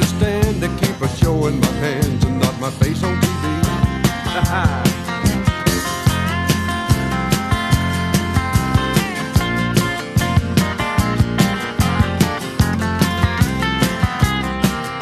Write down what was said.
understand. They keep a show in my hands and not my face on TV.